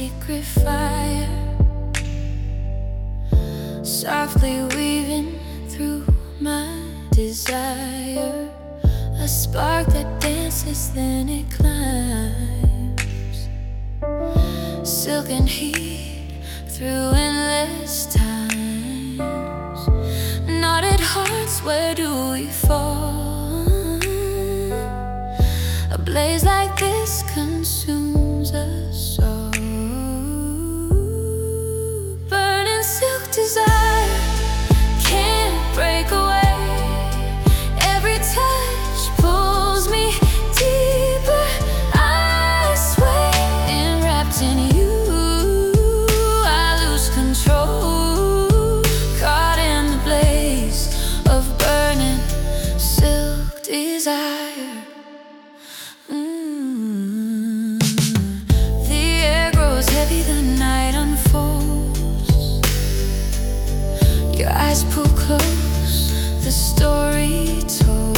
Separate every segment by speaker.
Speaker 1: secret fire, softly weaving through my desire. A spark that dances, then it climbs. Silken heat through endless times. Knotted hearts, where do we fall? A blaze like this consumes us all. Burning silk desire can't break away. Every touch pulls me deeper. I sway, enwrapped in you. I lose control, caught in the blaze of burning silk desire. The air grows heavy, the night unfolds. Your eyes pull close, the story told.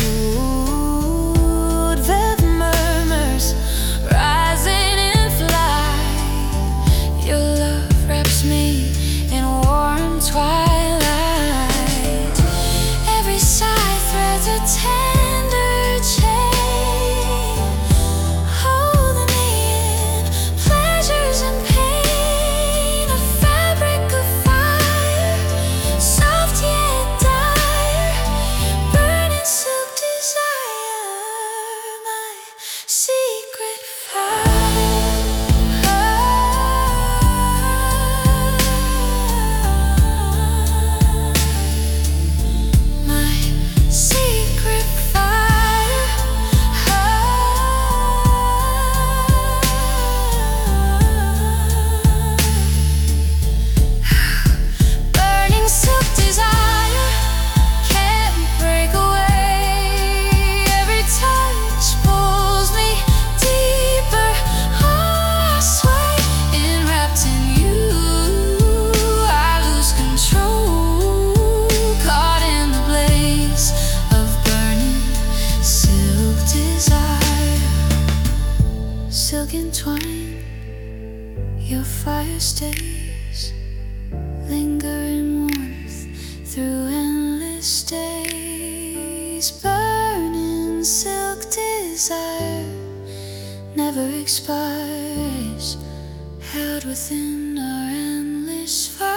Speaker 1: Velvet murmurs rising in flight. Your love wraps me in warm twilight. Every sigh threads a tender chain, holding me in pleasures and pain. A fabric of fire, soft yet dire. Burning silk desire, my secret fire. My secret fire. Burning silk desire can't break away. Every touch pulls me deeper. I sway, enwrapped in you. I lose control, caught in the blaze of burning silk desire. Silken twine, your fire stays, lingering warmth through endless days. Burning silk desire never expires, held within our endless fire.